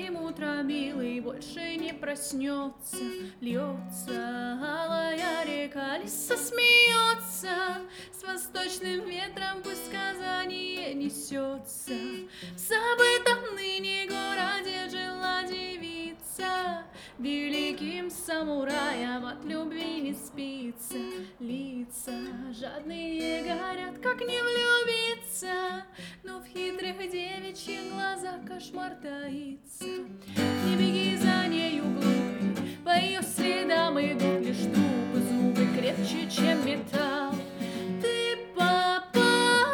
Этим утром милый больше не проснется. Льется алая река, лиса смеется, с восточным ветром пусть сказание несется. В забытом ныне городе жила девица, великим самураем от любви не спится. Лица жадные горят, как не влюбиться, но в хитрых девичьих глазах кошмар таится. Не беги за нею, глупый, по ее следам идут лишь трупы, зубы крепче, чем металл. Ты попал,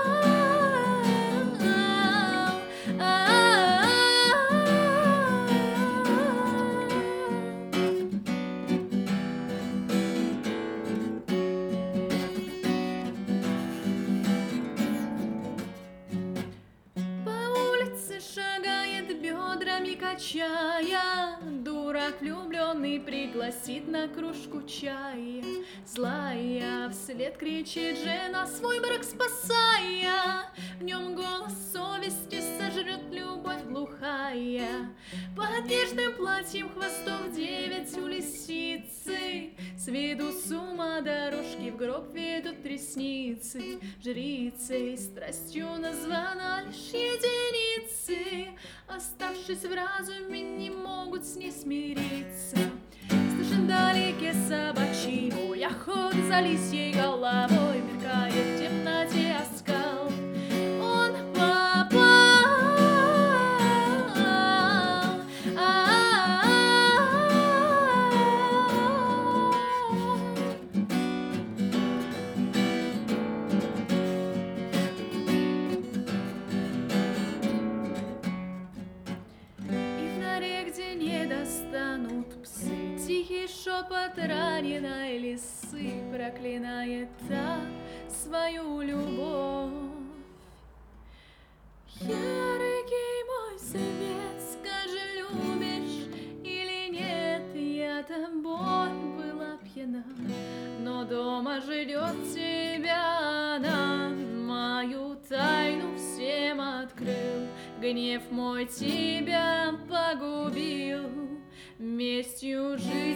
шагает бедрами качая, дурак влюбленный пригласит на кружку чая. Злая вслед кричит жена, свой брак спасая, в нем голос совести сожрет любовь глухая. Под нежным платьем хвостов 9 у лисицы, с виду с ума дорожки в гроб ведут ресницы. Жрицей страстью названа лишь единицы, оставшись в разуме, не могут с ней смириться. Слышен вдалеке собачий вой, охота за лисьей головой, мелькает в темноте оскал. Он попал, где не достанут псы, тихий шепот раненой лисы проклинает та свою любовь. Яркий мой свет, скажи, любишь или нет? Я тобой была пьяна, но дома ждет тебя она. Мою тайну всем открыл, гнев мой тебя погубил, местью жизнь